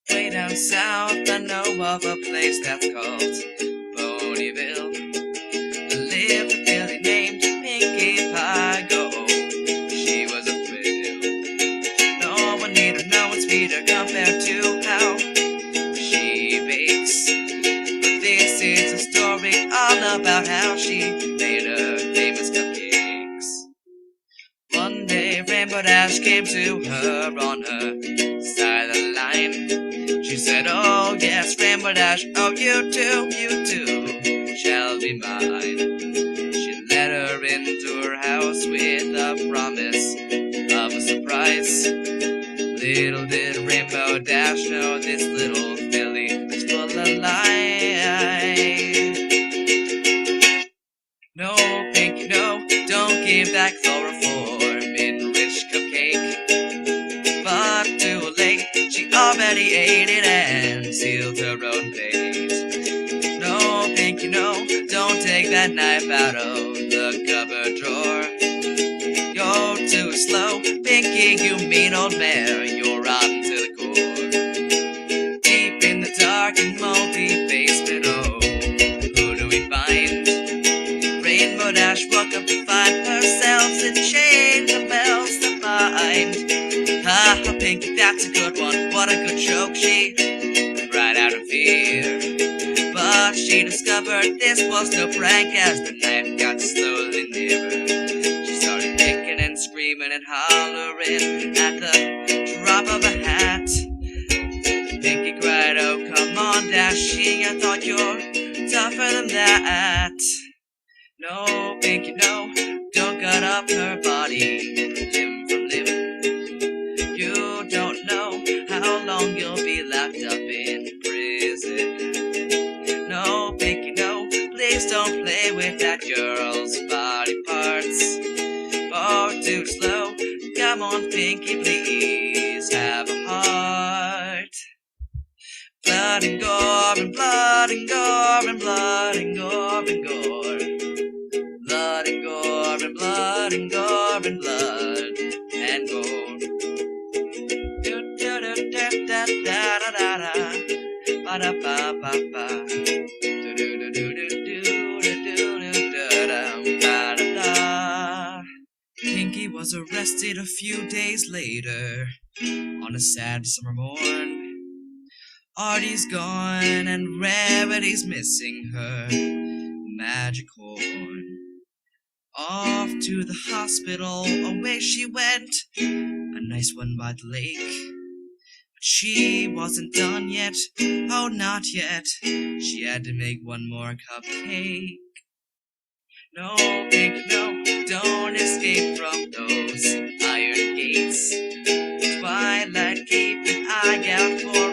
Way down south, I know of a place that's called Ponyville. Lived a filly named Pinkie Pie. Go, she was a thrill. No one neater, no one sweeter compared to how she bakes. But this is a story all about how she made her famous cupcakes. One day, Rainbow Dash came to her on her side of the line. She said, oh yes, Rainbow Dash, oh you too, shall be mine. She led her into her house with a promise of a surprise. Little did Rainbow Dash know this little filly was full of lies. No, Pinkie, no, don't give that chloroform rich cupcake. But too late, she already ate it and sealed her own fate. No, Pinkie, no, don't take that knife out of the cupboard drawer. You're too slow, Pinkie, you mean old mare, you're rotten to the core. Deep in the dark and moldy basement, oh, who do we find? Rainbow Dash woke up to find herself in chains of bells to find. Ha, Pinkie, that's a good one, what a good joke, she cried out in fear. But she discovered this was no prank as the knife got slowly nearer. She started kicking and screaming and hollering at the drop of a hat. Pinkie cried, oh come on Dashy, I thought you're tougher than that. No, Pinkie, no, don't cut up her body limb from limb. You don't know how long you'll be locked up in prison. No, Pinkie, no, please don't play with that girl's body parts. Oh, too slow, come on Pinkie, please have a heart. Blood and gore and blood and gore and blood and gore and gore. Blood and gore and blood and gore and blood and gore. Do do do da da da da da da. Ba da ba ba ba. Do do do do do do do do da da ba da da. Pinkie was arrested a few days later on a sad summer morn. Artie's gone and Rarity's missing her magic horn. Off to the hospital, away she went, a nice one by the lake. But she wasn't done yet, oh not yet, she had to make one more cupcake. No, Pinkie, no, don't escape from those iron gates. Twilight, keep an eye out for